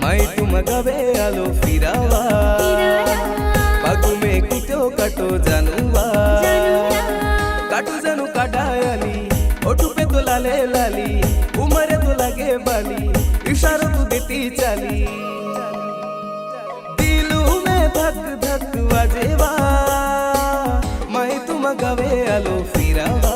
माई तुम गवे आलो फिरावा बागु में कुत्यो काटो जानुवा काटू जानू काटायाली ओठू पे तो लाले लाली उमरे तो लगे बाली इशारा तू देती चाली दिलू में धक धक वाजेवा माई तुम गवे आलो फिरावा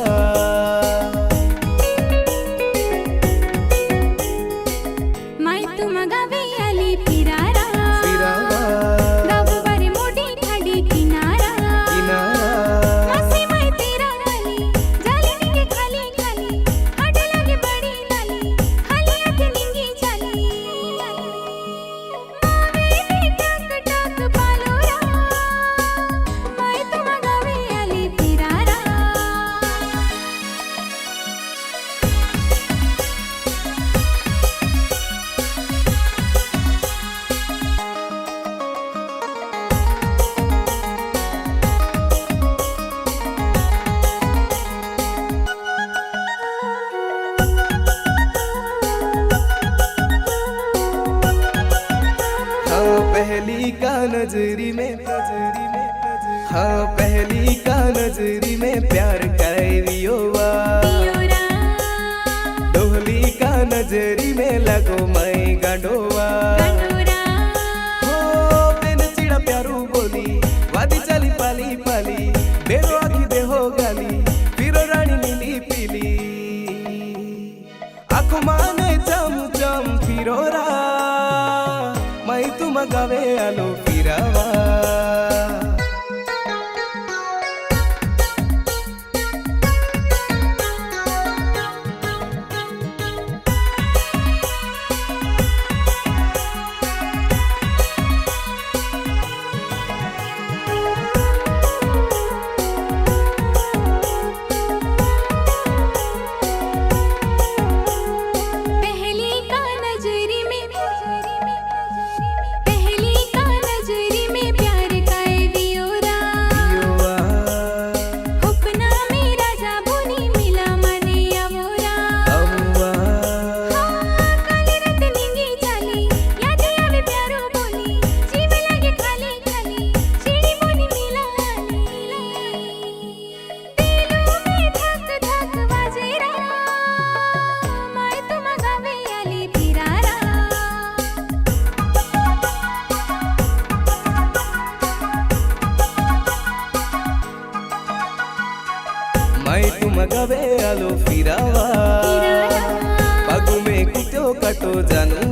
पहली का नजरी में हाँ पहली का नजरी में प्यार करेवियोवा दोहली का नजरी में लगो मैं गंडोवा हो बेन चिड़ा प्यारू बोली वादी चली पाली पाली बेरो आखी दे हो गाली फिरो रानी नीली पीली आँखों माने चम चम फिरो रा माई तुम गवे आलो फिरावा माई तुम गवे आलो फिरावा बागु में कुत्यो काटो जानू